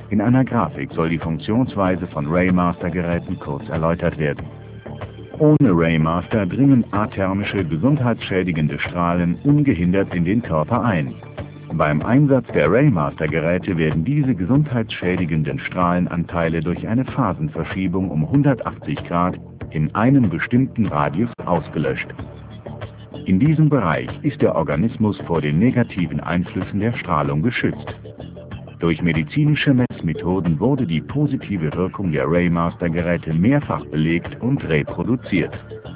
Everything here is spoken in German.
In einer Grafik soll die Funktionsweise von Raymaster-Geräten kurz erläutert werden. Ohne Raymaster dringen athermische, gesundheitsschädigende Strahlen ungehindert in den Körper ein. Beim Einsatz der Raymaster-Geräte werden diese gesundheitsschädigenden Strahlenanteile durch eine Phasenverschiebung um 180 Grad in einem bestimmten Radius ausgelöscht. In diesem Bereich ist der Organismus vor den negativen Einflüssen der Strahlung geschützt. Durch medizinische Messmethoden wurde die positive Wirkung der Raymaster-Geräte mehrfach belegt und reproduziert.